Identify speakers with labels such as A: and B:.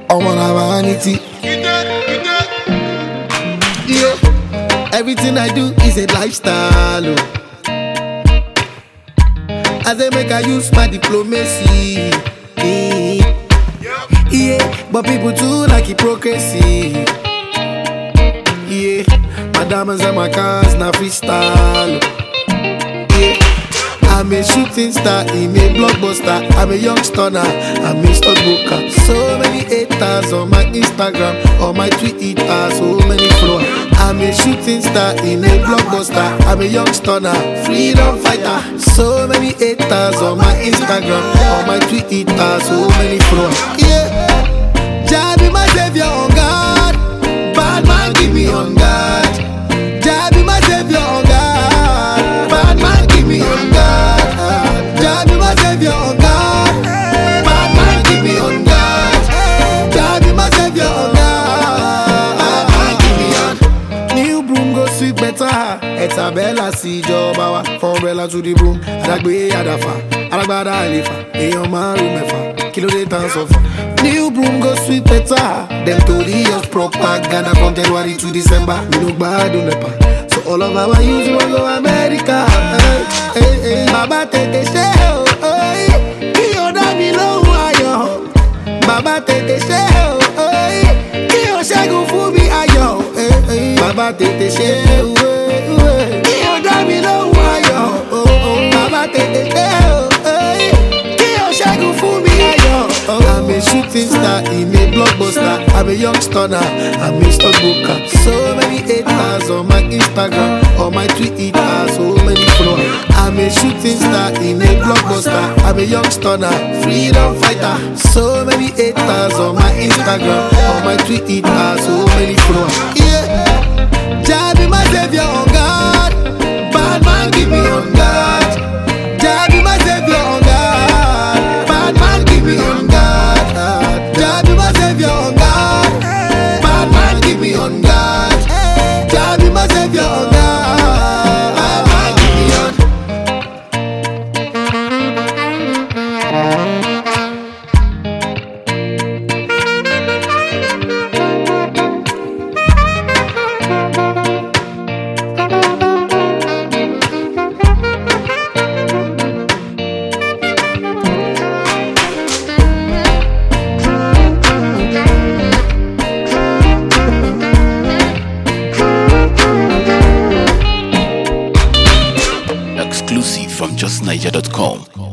A: I'm on a vanity. Yeah, everything I do is a lifestyle. Oh. As I make I use my diplomacy. Yeah, but people too like hypocrisy. Yeah, my diamonds and my cars now freestyle. Yeah, I'm a shooting star in a blockbuster. I'm a young stunner, I'm a stockbroker. So many haters on my Instagram, on my Twitter, so many followers. I'm a shooting star in a blockbuster. I'm a young stunner, freedom fighter. So many haters on my Instagram, on my Twitter, so many followers. Yeah, Jah be my savior on God. Bad man give me on God. Jah be my savior on God. Bad man give me on God. Jah be my savior on God. Bad man give me on God. Jah be my savior on God. Bad man give me on. New broom go sweep better. Eta bella si joba wa. From umbrella to the broom. Adagbe adafa. Alagbada alifa. Eyan maru mefa. Kilo de tan sofa. New broom go sweep better. Them tori just propaganda from January to December. We no bad on nepa. So all of our youth will go America. Hey, hey, Baba tete sheo. Ki oda mi lo ayo. Baba tete sheo. Ki o shagun fún mi ayo. Baba tete sheo. Ki oda mi lo ayo. Baba tete sheo. Ki o shagun fún mi ayo. I'm a shooting star in a blockbuster. I'm a young stunner, I'm a stockbroker. So many haters on my Instagram, on my Twitter, so many followers. I'm a shooting star in a blockbuster. I'm a young stunner, freedom fighter. So many haters on my Instagram, on my Twitter, so many followers. Yeah, Jah be my savior on God. Bad man give me on God. Jah be my savior on God. Bad man give me on God. Jah be my savior on God. Bad man give me on God. Jah be my savior on God. Bad man give me on.
B: Exclusive from justniger.com.